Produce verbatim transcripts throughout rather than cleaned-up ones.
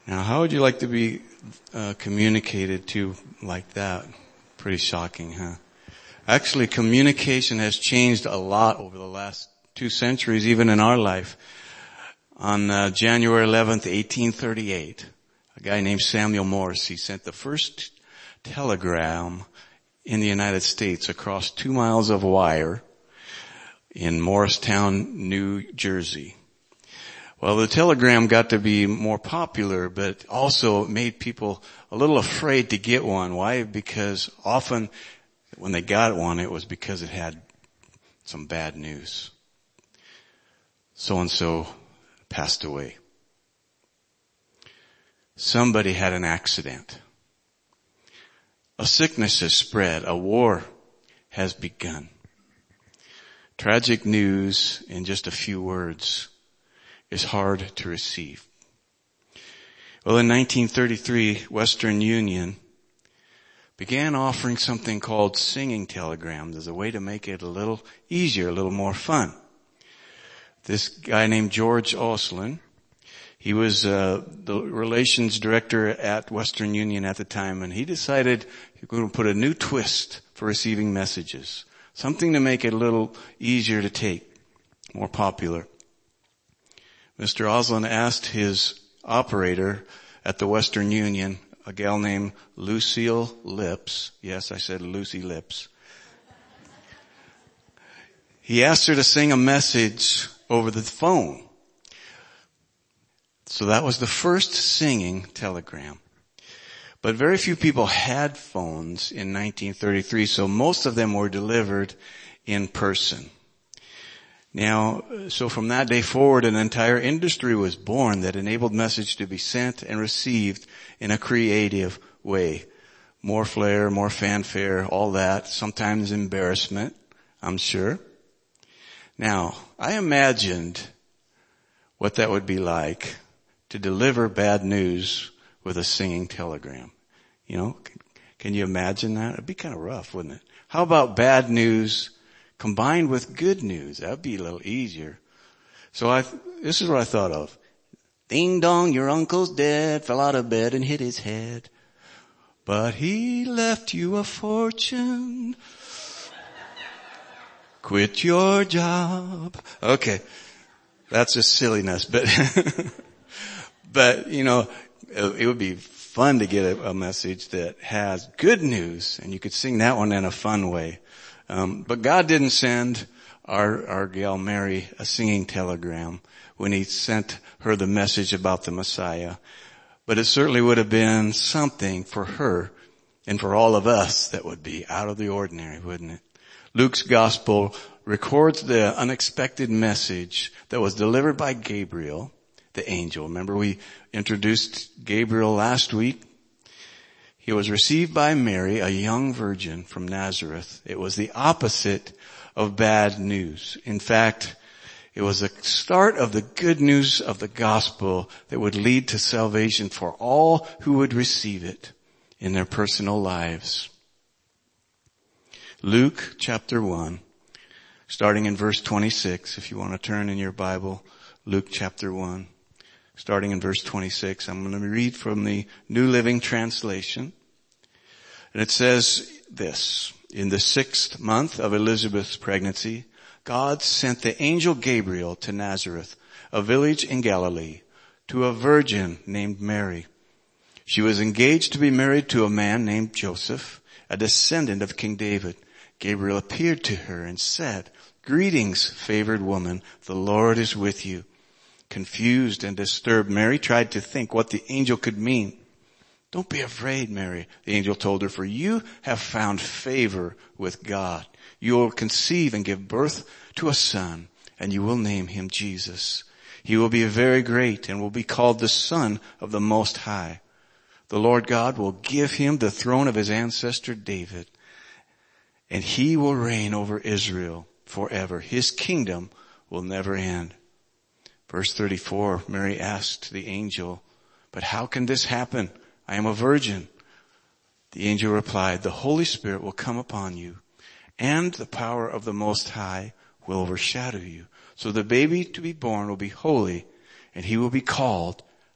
Now, how would you like to be uh, communicated to like that? Pretty shocking, huh? Actually, communication has changed a lot over the last two centuries, even in our life. On uh, January eleventh, eighteen thirty-eight, a guy named Samuel Morse, he sent the first telegram in the United States across two miles of wire in Morristown, New Jersey. Well, the telegram got to be more popular, but also made people a little afraid to get one. Why? Because often when they got one, it was because it had some bad news. So-and-so passed away. Somebody had an accident. A sickness has spread. A war has begun. Tragic news in just a few words is hard to receive. Well, in nineteen thirty-three, Western Union began offering something called singing telegrams as a way to make it a little easier, a little more fun. This guy named George Oslin, he was uh, the relations director at Western Union at the time, and he decided he was going to put a new twist for receiving messages, something to make it a little easier to take, more popular. Mister Oslin asked his operator at the Western Union, a gal named Lucille Lips. Yes, I said Lucy Lips. He asked her to sing a message over the phone. So that was the first singing telegram. But very few people had phones in nineteen thirty-three, so most of them were delivered in person. Now, so from that day forward, an entire industry was born that enabled message to be sent and received in a creative way. More flair, more fanfare, all that, sometimes embarrassment, I'm sure. Now, I imagined what that would be like to deliver bad news with a singing telegram. You know, can, can you imagine that? It'd be kind of rough, wouldn't it? How about bad news combined with good news? That'd be a little easier. So I, this is what I thought of. Ding dong, your uncle's dead, fell out of bed and hit his head. But he left you a fortune. Quit your job. Okay. That's just silliness, but, but, you know, it would be fun to get a, a message that has good news, and you could sing that one in a fun way. Um, but God didn't send our, our gal Mary a singing telegram when he sent her the message about the Messiah. But it certainly would have been something for her and for all of us that would be out of the ordinary, wouldn't it? Luke's gospel records the unexpected message that was delivered by Gabriel, the angel. Remember we introduced Gabriel last week? He was received by Mary, a young virgin from Nazareth. It was the opposite of bad news. In fact, it was the start of the good news of the gospel that would lead to salvation for all who would receive it in their personal lives. Luke chapter one, starting in verse twenty-six, if you want to turn in your Bible, Luke chapter one. Starting in verse twenty-six, I'm going to read from the New Living Translation. And it says this: in the sixth month of Elizabeth's pregnancy, God sent the angel Gabriel to Nazareth, a village in Galilee, to a virgin named Mary. She was engaged to be married to a man named Joseph, a descendant of King David. Gabriel appeared to her and said, "Greetings, favored woman, the Lord is with you." Confused and disturbed, Mary tried to think what the angel could mean. "Don't be afraid, Mary," the angel told her, "for you have found favor with God. You will conceive and give birth to a son, and you will name him Jesus. He will be very great and will be called the Son of the Most High. The Lord God will give him the throne of his ancestor David, and he will reign over Israel forever. His kingdom will never end." Verse thirty-four, Mary asked the angel, "But how can this happen? I am a virgin." The angel replied, "The Holy Spirit will come upon you, and the power of the Most High will overshadow you. So the baby to be born will be holy, and he will be called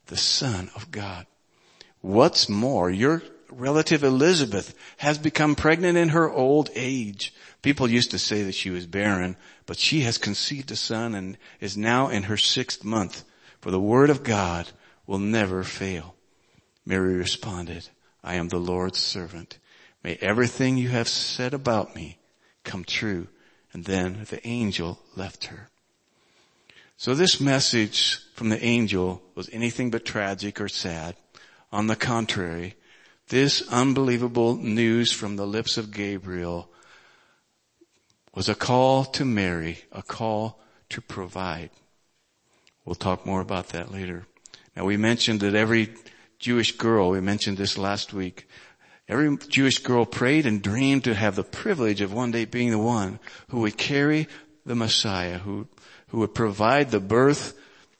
the Son of God. What's more, your relative Elizabeth has become pregnant in her old age. People used to say that she was barren, but she has conceived a son and is now in her sixth month. For the word of God will never fail. Mary responded, I am the Lord's servant. May everything you have said about me come true. And then the angel left her. So this message from the angel was anything but tragic or sad. On the contrary, this unbelievable news from the lips of Gabriel was a call to Mary, a call to provide. We'll talk more about that later. Now we mentioned that every Jewish girl, we mentioned this last week, every Jewish girl prayed and dreamed to have the privilege of one day being the one who would carry the Messiah, who, who would provide the birth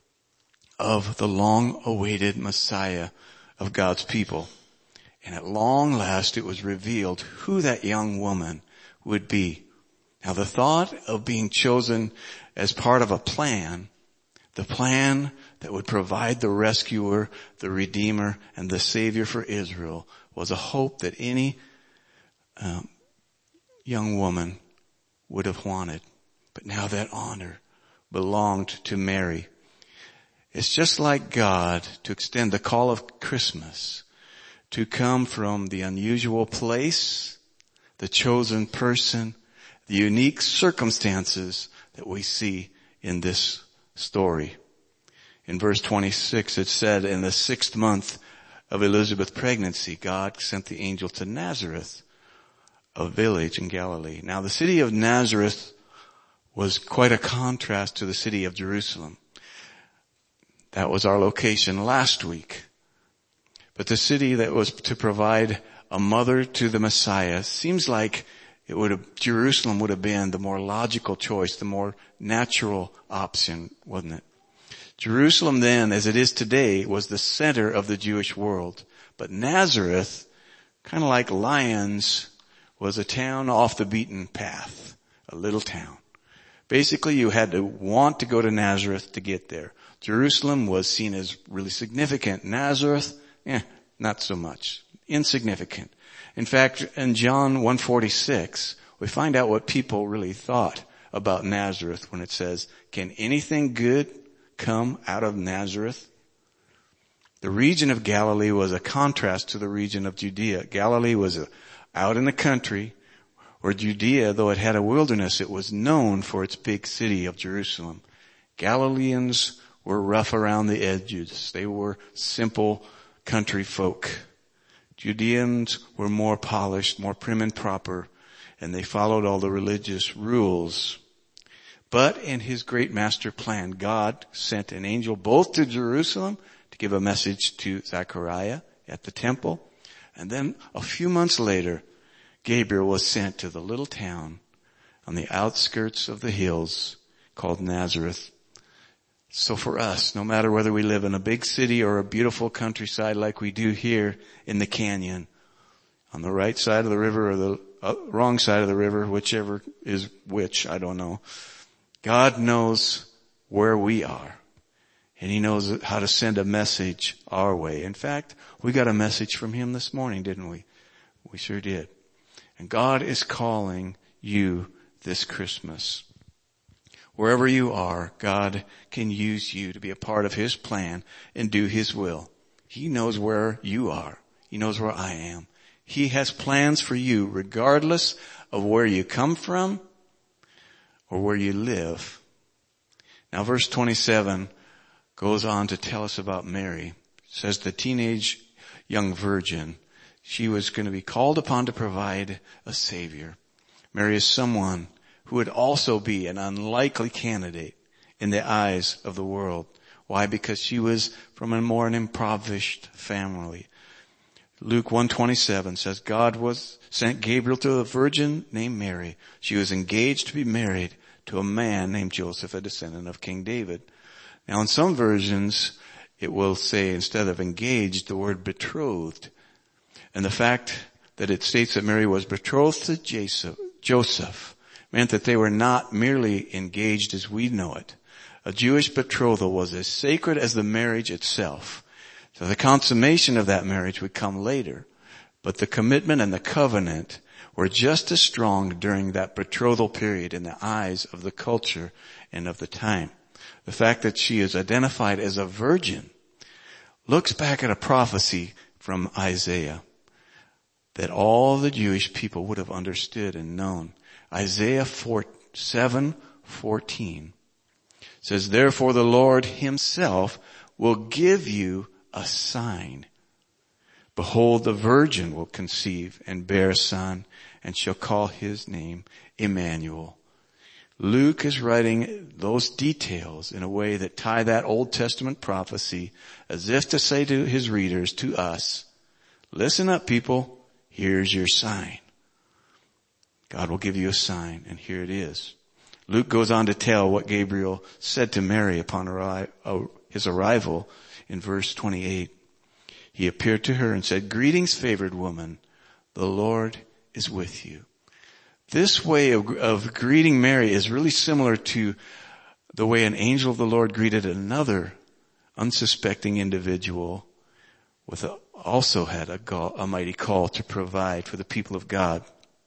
of the long-awaited Messiah of God's people. And at long last it was revealed who that young woman would be. Now the thought of being chosen as part of a plan, the plan that would provide the rescuer, the redeemer, and the savior for Israel was a hope that any um, young woman would have wanted. But now that honor belonged to Mary. It's just like God to extend the call of Christmas to come from the unusual place, the chosen person, the unique circumstances that we see in this story. In verse twenty-six it said, in the sixth month of Elizabeth's pregnancy, God sent the angel to Nazareth, a village in Galilee. Now the city of Nazareth was quite a contrast to the city of Jerusalem. That was our location last week. But the city that was to provide a mother to the Messiah seems like it would have, Jerusalem would have been the more logical choice, the more natural option, wasn't it? Jerusalem then, as it is today, was the center of the Jewish world. But Nazareth, kind of like Lyons, was a town off the beaten path, a little town. Basically, you had to want to go to Nazareth to get there. Jerusalem was seen as really significant. Nazareth, eh, not so much. Insignificant. In fact, in John one forty-six, we find out what people really thought about Nazareth when it says, can anything good come out of Nazareth? The region of Galilee was a contrast to the region of Judea. Galilee was a, out in the country, where Judea, though it had a wilderness, it was known for its big city of Jerusalem. Galileans were rough around the edges. They were simple country folk. Judeans were more polished, more prim and proper, and they followed all the religious rules. But in his great master plan, God sent an angel both to Jerusalem to give a message to Zechariah at the temple, and then a few months later, Gabriel was sent to the little town on the outskirts of the hills called Nazareth. So for us, no matter whether we live in a big city or a beautiful countryside like we do here in the canyon, on the right side of the river or the uh, wrong side of the river, whichever is which, I don't know, God knows where we are. And he knows how to send a message our way. In fact, we got a message from him this morning, didn't we? We sure did. And God is calling you this Christmas. Wherever you are, God can use you to be a part of his plan and do his will. He knows where you are. He knows where I am. He has plans for you regardless of where you come from or where you live. Now verse twenty-seven goes on to tell us about Mary. It says the teenage young virgin, she was going to be called upon to provide a savior. Mary is someone who would also be an unlikely candidate in the eyes of the world. Why? Because she was from a more impoverished family. Luke one twenty-seven says God was sent Gabriel to a virgin named Mary. She was engaged to be married to a man named Joseph, a descendant of King David. Now in some versions, it will say instead of engaged, the word betrothed. And the fact that it states that Mary was betrothed to Joseph meant that they were not merely engaged as we know it. A Jewish betrothal was as sacred as the marriage itself. So the consummation of that marriage would come later, but the commitment and the covenant were just as strong during that betrothal period in the eyes of the culture and of the time. The fact that she is identified as a virgin looks back at a prophecy from Isaiah that all the Jewish people would have understood and known. Isaiah seven fourteen says, therefore the Lord himself will give you a sign. Behold, the virgin will conceive and bear a son and shall call his name Emmanuel. Luke is writing those details in a way that tie that Old Testament prophecy as if to say to his readers, to us, listen up people, here's your sign. God will give you a sign, and here it is. Luke goes on to tell what Gabriel said to Mary upon his arrival in verse twenty-eight. He appeared to her and said, greetings, favored woman, the Lord is with you. This way of, of greeting Mary is really similar to the way an angel of the Lord greeted another unsuspecting individual with a, also had a, a mighty call to provide for the people of God.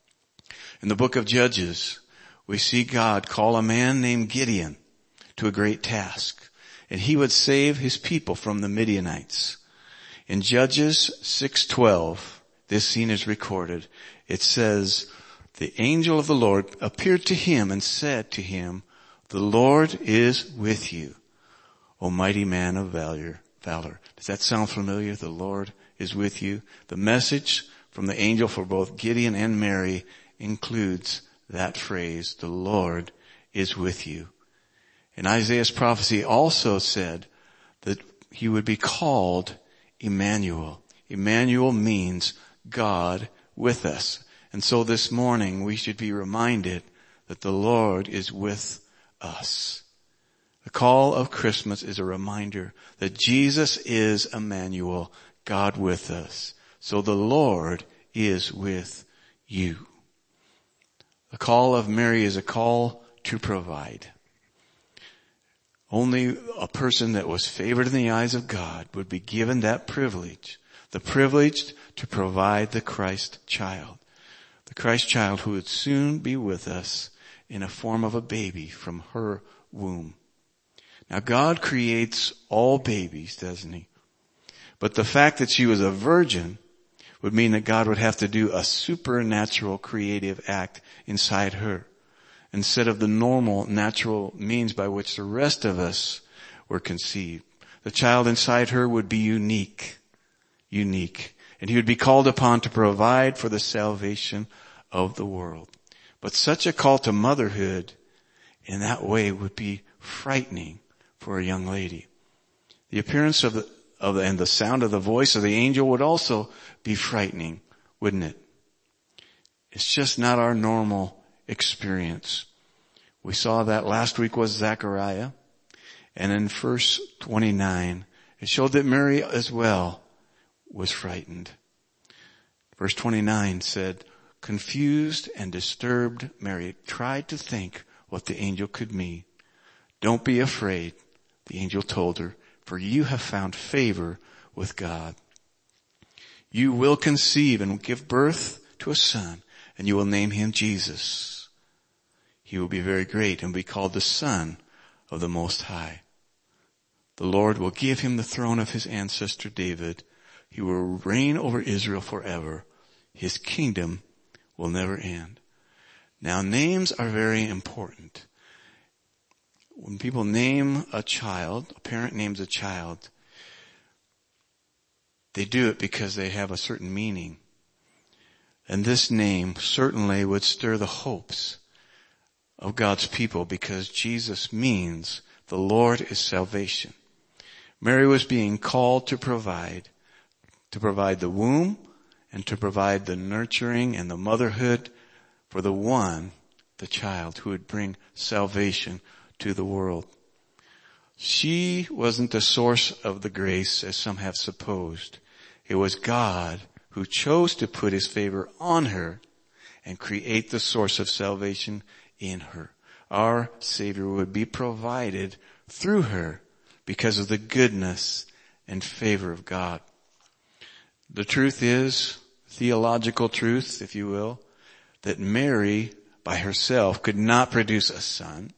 In the book of Judges, we see God call a man named Gideon to a great task, and he would save his people from the Midianites. In Judges six twelve, this scene is recorded. It says, the angel of the Lord appeared to him and said to him, the Lord is with you, O mighty man of valor. valor. Does that sound familiar? The Lord is with you. The message from the angel for both Gideon and Mary includes that phrase, the Lord is with you. And Isaiah's prophecy also said that he would be called Emmanuel. Emmanuel means God with us. And so this morning we should be reminded that the Lord is with us. The call of Christmas is a reminder that Jesus is Emmanuel, God with us. So the Lord is with you. The call of Mary is a call to provide. Only a person that was favored in the eyes of God would be given that privilege, the privilege to provide the Christ child. The Christ child who would soon be with us in a form of a baby from her womb. Now God creates all babies, doesn't he? But the fact that she was a virgin would mean that God would have to do a supernatural creative act inside her, instead of the normal natural means by which the rest of us were conceived. The child inside her would be unique, unique, and he would be called upon to provide for the salvation of the world. But such a call to motherhood in that way would be frightening for a young lady. The appearance of the, of the, and the sound of the voice of the angel would also be frightening, wouldn't it? It's just not our normal experience. We saw that last week was Zechariah, and in verse twenty-nine, it showed that Mary as well was frightened. Verse twenty-nine said, confused and disturbed, Mary tried to think what the angel could mean. Don't be afraid, the angel told her, for you have found favor with God. You will conceive and give birth to a son, and you will name him Jesus. He will be very great and be called the Son of the Most High. The Lord will give him the throne of his ancestor David. He will reign over Israel forever. His kingdom will never end. Now, names are very important. When people name a child, a parent names a child, they do it because they have a certain meaning. And this name certainly would stir the hopes of God's people, because Jesus means the Lord is salvation. Mary was being called to provide, to provide the womb and to provide the nurturing and the motherhood for the one, the child, who would bring salvation to the world. She wasn't the source of the grace as some have supposed. It was God who chose to put his favor on her and create the source of salvation in her. Our Savior would be provided through her because of the goodness and favor of God. The truth is, theological truth, if you will, that Mary by herself could not produce a son,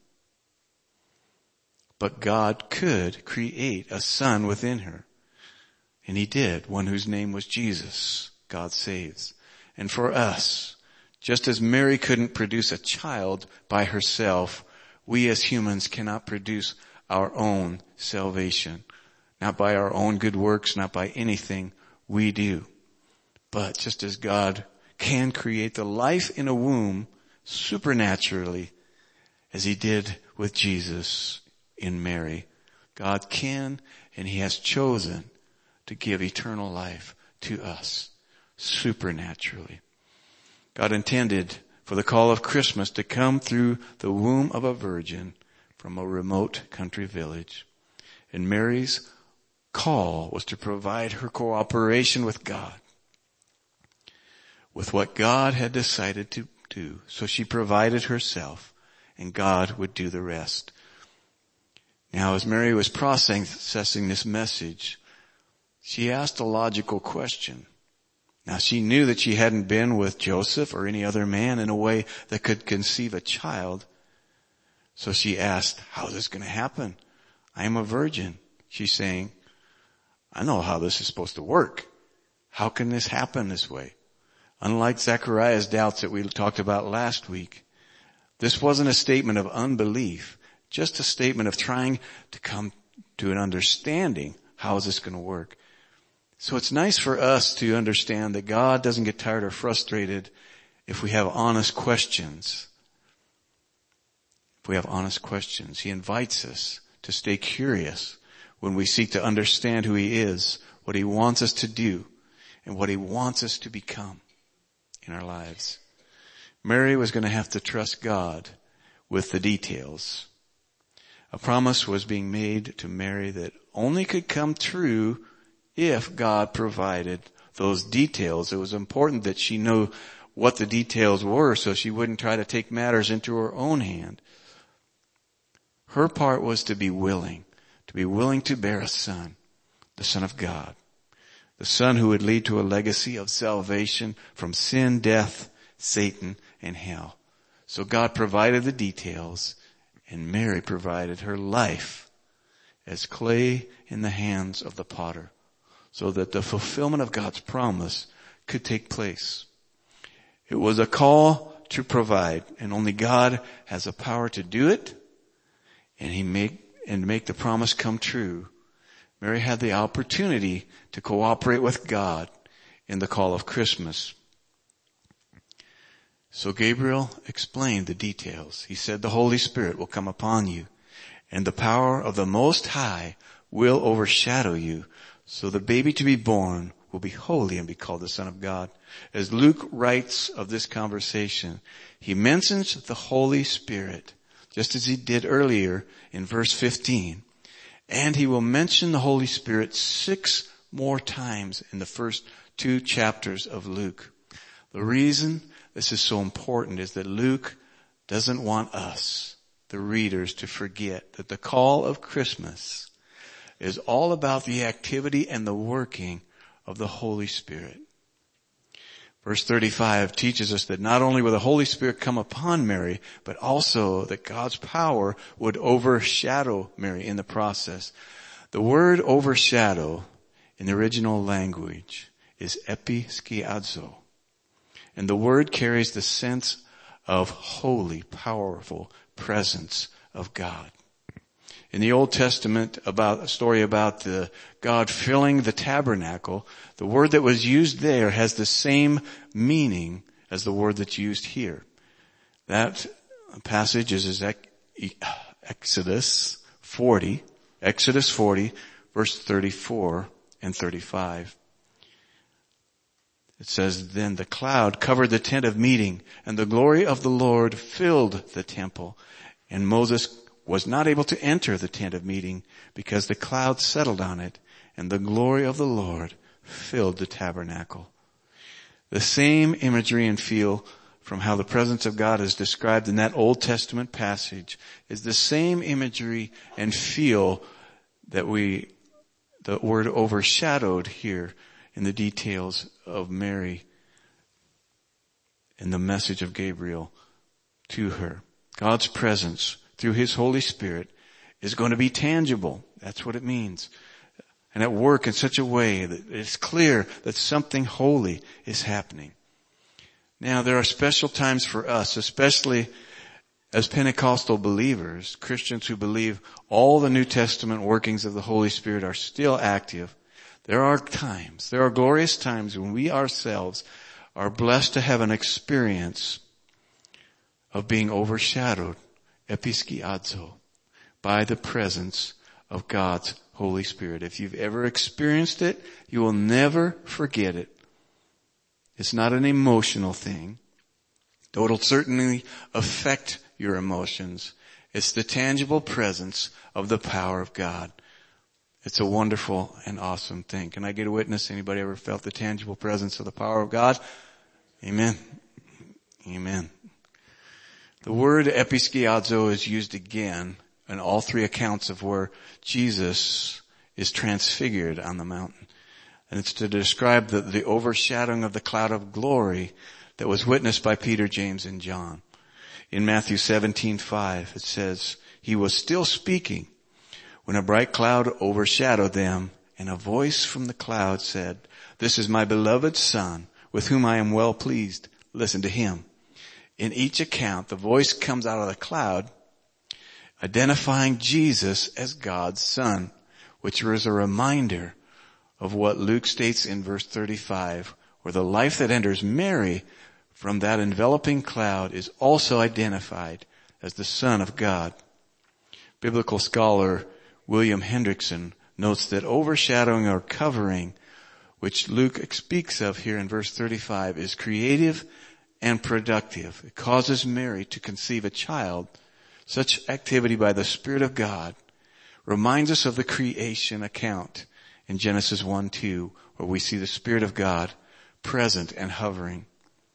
but God could create a son within her. And he did, one whose name was Jesus. God saves. And for us, just as Mary couldn't produce a child by herself, we as humans cannot produce our own salvation. Not by our own good works, not by anything we do. But just as God can create the life in a womb supernaturally, as he did with Jesus in Mary, God can and he has chosen to give eternal life to us supernaturally. God intended for the call of Christmas to come through the womb of a virgin from a remote country village. And Mary's call was to provide her cooperation with God, with what God had decided to do. So she provided herself, and God would do the rest. Now, as Mary was processing this message, she asked a logical question. Now, she knew that she hadn't been with Joseph or any other man in a way that could conceive a child. So she asked, how is this going to happen? I am a virgin. She's saying, I know how this is supposed to work. How can this happen this way? Unlike Zechariah's doubts that we talked about last week, this wasn't a statement of unbelief, just a statement of trying to come to an understanding. How is this going to work? So it's nice for us to understand that God doesn't get tired or frustrated if we have honest questions. If we have honest questions, he invites us to stay curious when we seek to understand who he is, what he wants us to do, and what he wants us to become in our lives. Mary was going to have to trust God with the details. A promise was being made to Mary that only could come true if God provided those details. It was important that she know what the details were so she wouldn't try to take matters into her own hand. Her part was to be willing, to be willing to bear a son, the Son of God, the Son who would lead to a legacy of salvation from sin, death, Satan, and hell. So God provided the details, and Mary provided her life as clay in the hands of the potter, so that the fulfillment of God's promise could take place. It was a call to provide, and only God has the power to do it, and he make, and make the promise come true. Mary had the opportunity to cooperate with God in the call of Christmas. So Gabriel explained the details. He said, the Holy Spirit will come upon you, and the power of the Most High will overshadow you. So the baby to be born will be holy and be called the Son of God. As Luke writes of this conversation, he mentions the Holy Spirit, just as he did earlier in verse fifteen. And he will mention the Holy Spirit six more times in the first two chapters of Luke. The reason this is so important is that Luke doesn't want us, the readers, to forget that the call of Christmas is all about the activity and the working of the Holy Spirit. Verse thirty-five teaches us that not only will the Holy Spirit come upon Mary, but also that God's power would overshadow Mary in the process. The word overshadow in the original language is episkiazo. And the word carries the sense of holy, powerful presence of God. In the Old Testament, about a story about the God filling the tabernacle, the word that was used there has the same meaning as the word that's used here. That passage is Exodus forty, Exodus forty, verse thirty-four and thirty-five. It says, then the cloud covered the tent of meeting, and the glory of the Lord filled the temple. And Moses was not able to enter the tent of meeting because the cloud settled on it, and the glory of the Lord filled the tabernacle. The same imagery and feel from how the presence of God is described in that Old Testament passage is the same imagery and feel that we the word overshadowed here in the details of Mary and the message of Gabriel to her. God's presence through His Holy Spirit is going to be tangible. That's what it means. And at work in such a way that it's clear that something holy is happening. Now, there are special times for us, especially as Pentecostal believers, Christians who believe all the New Testament workings of the Holy Spirit are still active. There are times, there are glorious times when we ourselves are blessed to have an experience of being overshadowed, episkiazo, by the presence of God's Holy Spirit. If you've ever experienced it, you will never forget it. It's not an emotional thing, though it'll certainly affect your emotions. It's the tangible presence of the power of God. It's a wonderful and awesome thing. Can I get a witness? Anybody ever felt the tangible presence of the power of God? Amen. Amen. The word episkiazo is used again in all three accounts of where Jesus is transfigured on the mountain. And it's to describe the, the overshadowing of the cloud of glory that was witnessed by Peter, James, and John. In Matthew seventeen five, it says, "He was still speaking when a bright cloud overshadowed them, and a voice from the cloud said, 'This is my beloved Son, with whom I am well pleased. Listen to him.'" In each account, the voice comes out of the cloud, identifying Jesus as God's Son, which is a reminder of what Luke states in verse thirty-five, where the life that enters Mary from that enveloping cloud is also identified as the Son of God. Biblical scholar William Hendrickson notes that overshadowing or covering, which Luke speaks of here in verse thirty-five, is creative and productive. It causes Mary to conceive a child. Such activity by the Spirit of God reminds us of the creation account in Genesis one two, where we see the Spirit of God present and hovering.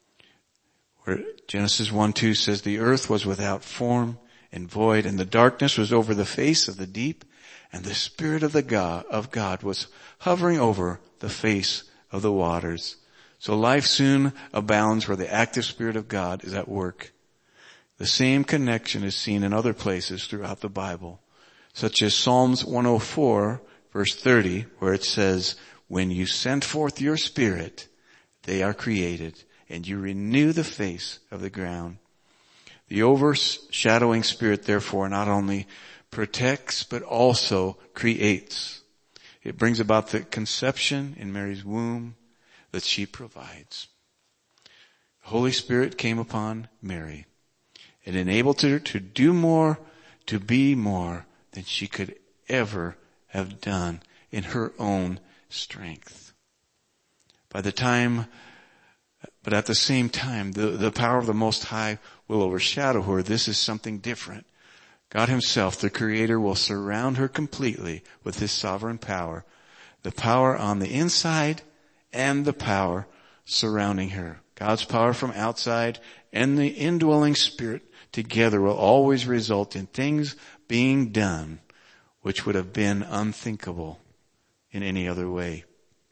Where Genesis one two says, "The earth was without form and void, and the darkness was over the face of the deep, and the Spirit of the God of God was hovering over the face of the waters." So life soon abounds where the active Spirit of God is at work. The same connection is seen in other places throughout the Bible, such as Psalms one oh four, verse thirty, where it says, "When you send forth your Spirit, they are created, and you renew the face of the ground." The overshadowing Spirit, therefore, not only protects, but also creates. It brings about the conception in Mary's womb that she provides. The Holy Spirit came upon Mary. It enabled her to do more, to be more than she could ever have done in her own strength. By the time, but at the same time, the, the power of the Most High will overshadow her. This is something different. God Himself, the Creator, will surround her completely with His sovereign power. The power on the inside and the power surrounding her. God's power from outside and the indwelling Spirit together will always result in things being done which would have been unthinkable in any other way.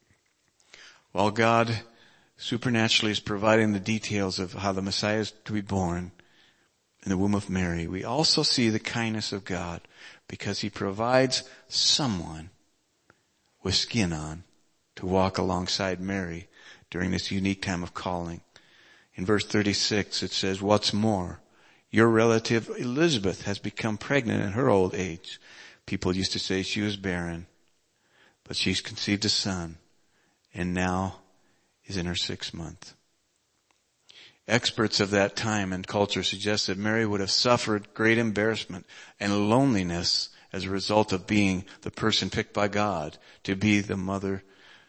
While God supernaturally is providing the details of how the Messiah is to be born in the womb of Mary, we also see the kindness of God because He provides someone with skin on to walk alongside Mary during this unique time of calling. In verse thirty-six, it says, "What's more, your relative Elizabeth has become pregnant in her old age." People used to say she was barren, but she's conceived a son and now is in her sixth month. Experts of that time and culture suggest that Mary would have suffered great embarrassment and loneliness as a result of being the person picked by God to be the mother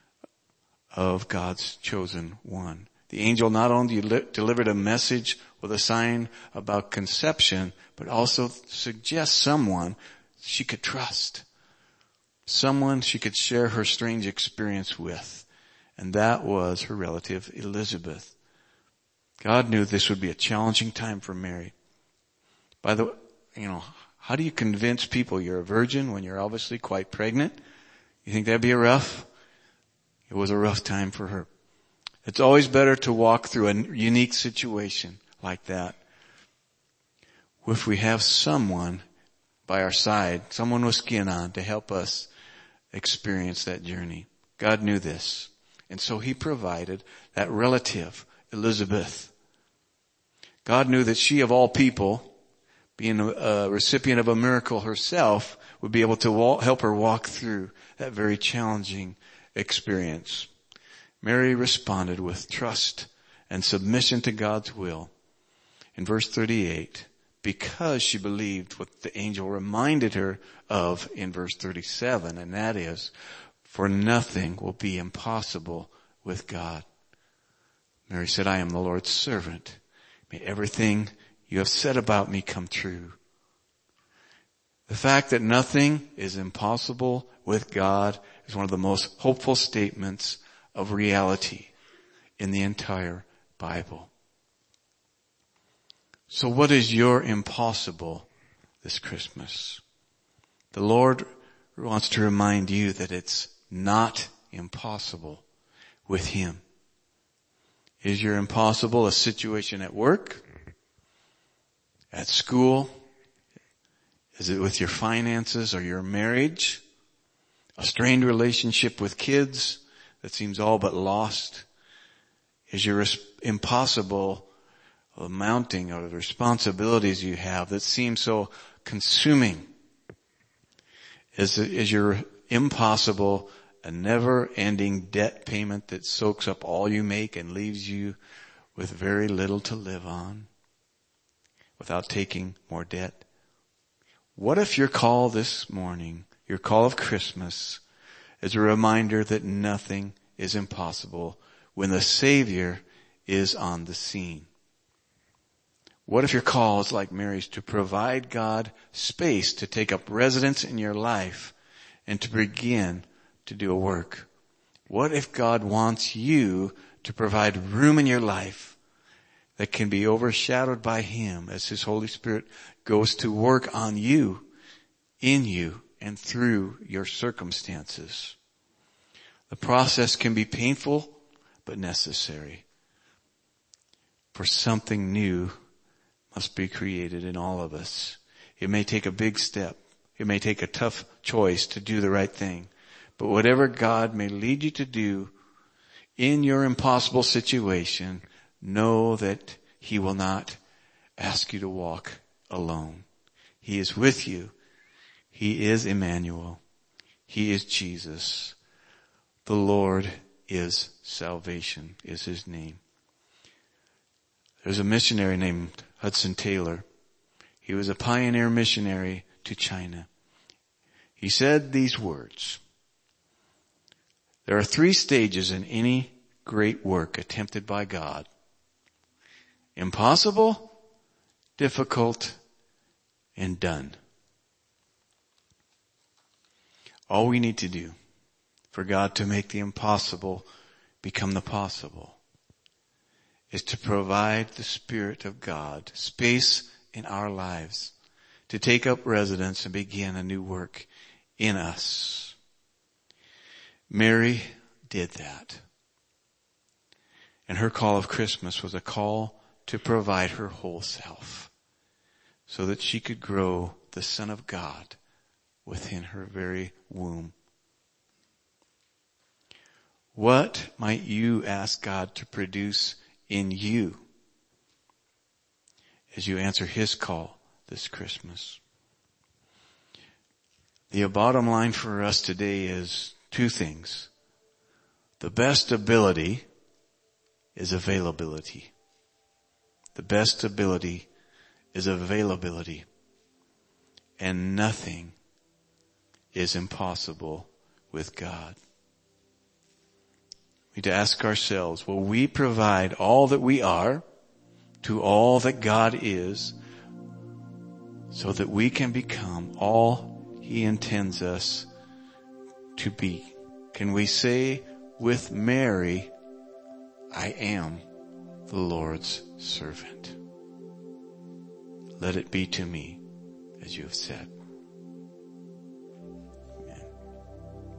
of God's chosen one. The angel not only delivered a message with a sign about conception, but also suggests someone she could trust. Someone she could share her strange experience with. And that was her relative Elizabeth. God knew this would be a challenging time for Mary. By the way, you know, how do you convince people you're a virgin when you're obviously quite pregnant? You think that'd be a rough? It was a rough time for her. It's always better to walk through a unique situation like that if we have someone by our side, someone with skin on, to help us experience that journey. God knew this. And so he provided that relative, Elizabeth. God knew that she, of all people, being a recipient of a miracle herself, would be able to walk, help her walk through that very challenging experience. Mary responded with trust and submission to God's will. In verse thirty-eight, because she believed what the angel reminded her of in verse thirty-seven, and that is, for nothing will be impossible with God. Mary said, I am the Lord's servant. May everything you have said about me come true. The fact that nothing is impossible with God is one of the most hopeful statements of reality in the entire Bible. So what is your impossible this Christmas? The Lord wants to remind you that it's not impossible with Him. Is your impossible a situation at work? At school? Is it with your finances or your marriage? A strained relationship with kids that seems all but lost? Is your impossible the mounting of the responsibilities you have that seem so consuming? Is, is your impossible a never-ending debt payment that soaks up all you make and leaves you with very little to live on without taking more debt? What if your call this morning, your call of Christmas, is a reminder that nothing is impossible when the Savior is on the scene? What if your call is like Mary's, to provide God space to take up residence in your life and to begin to do a work? What if God wants you to provide room in your life that can be overshadowed by Him as His Holy Spirit goes to work on you, in you, and through your circumstances? The process can be painful, but necessary. For something new must be created in all of us. It may take a big step. It may take a tough choice to do the right thing. But whatever God may lead you to do in your impossible situation, know that He will not ask you to walk alone. He is with you. He is Emmanuel. He is Jesus. The Lord is salvation, is His name. There's a missionary named Hudson Taylor. He was a pioneer missionary to China. He said these words: there are three stages in any great work attempted by God: impossible, difficult, and done. All we need to do for God to make the impossible become the possible is to provide the Spirit of God space in our lives to take up residence and begin a new work in us. Mary did that. And her call of Christmas was a call to provide her whole self so that she could grow the Son of God within her very womb. What might you ask God to produce in you as you answer His call this Christmas? The bottom line for us today is two things. The best ability is availability. The best ability is availability. And nothing is impossible with God. We need to ask ourselves, will we provide all that we are to all that God is so that we can become all He intends us to be? Can we say with Mary, I am the Lord's servant. Let it be to me as you have said.